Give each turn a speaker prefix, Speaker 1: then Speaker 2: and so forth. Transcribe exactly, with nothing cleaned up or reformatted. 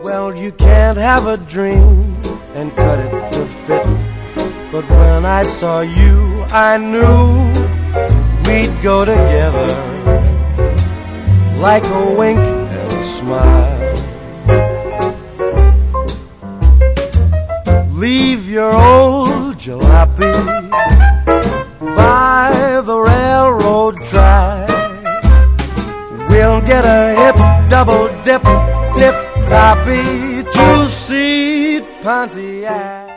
Speaker 1: Well, you can't have a dream and cut it to fit, but when I saw you, I knew we'd go together like a wink and a smile. Leave your old jalopy by the railroad track. We'll get a hip, double dip, tip-toppy two-seat Pontiac.